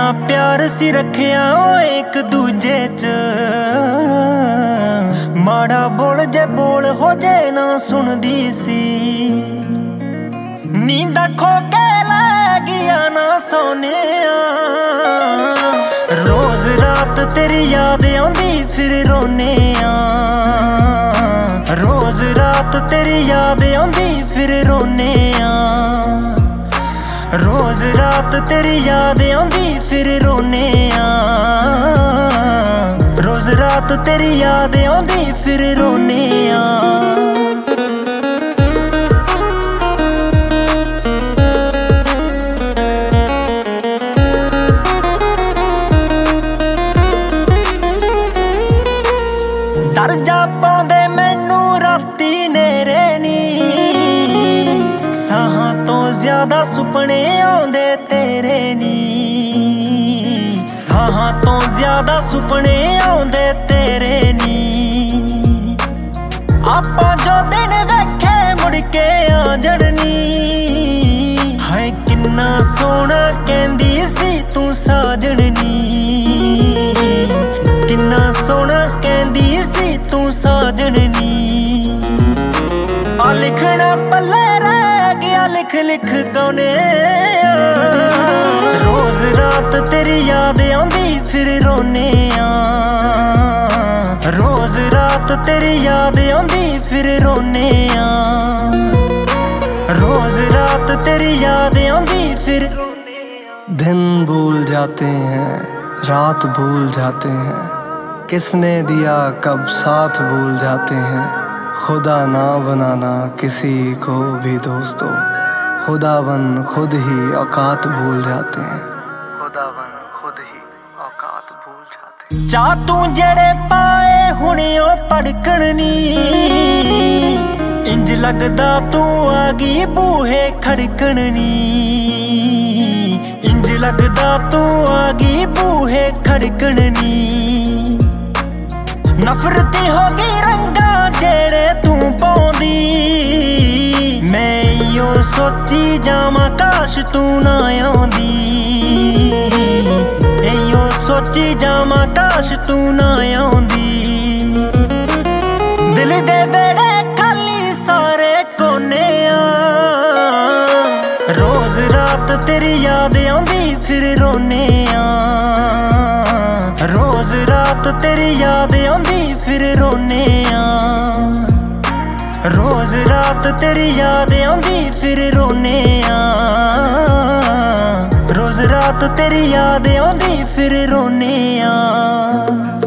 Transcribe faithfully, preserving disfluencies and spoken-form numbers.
प्यार सी रखिया ओ एक दूजे च, माड़ा बोल जे बोल हो जे ना सुनदी सी। नींद खो के लै गया ना सोने, रोज रात तेरी याद आंदी फिर रोने आ। रोज रात तेरी याद आंदी फिर रोने आ। रोज रात तेरी याद आंदी फिर रोने आ। रोज रात तेरी याद आंदी फिर रोने आ। डर जा पाउंदे मैनू राती नेरे नी, साहां तो ज्यादा सुपने आउंदे तेरे नी। साहां तो ज्यादा सुपने आउंदे तेरे नी। आपां जो दिन वेखे मुड़ के आ जड़नी, हाय किन्ना सोहना कहंदी सी तू साजणनी। किन्ना सोहना कहंदी सी तू साजणनी। आ लिखना पल्ले रह गया लिख लिख कौने। रोज रात तेरी याद आंदी फिर रोने आ। रोज रात तेरी याद आंदी फिर रोने आ। रोज रात तेरी याद आंदी फिर रोने आ। दिन भूल जाते हैं, रात भूल जाते हैं, किसने दिया कब साथ भूल जाते हैं। खुदा ना बनाना किसी को भी दोस्तों, खुदा बन खुद ही औकात भूल जाते हैं। खुदा बन खुद ही औकात भूल जाते हैं। चा तू जेड़े पाए हुणे ओ पड़कणनी, इंज लगदा तू आ गई बूहे खड़कणनी। इंज लगदा तू आ गई बूहे खड़कणनी। नफरती हो गई रंगा जेड़े तू पाउंदी, मैं इयो सोची जावां काश तू ना आउंदी। इयो सोची जावां काश तू ना आउंदी। दिल दे वेड़े खाली सारे कोने आ। रोज रात तेरी याद आंदी फिर रोने आ। रोज रात तेरी याद आंदी फिर रोने आ। रोज रात तेरी याद आंदी फिर रोने आ। रोज रात तेरी याद आंदी फिर रोने आ।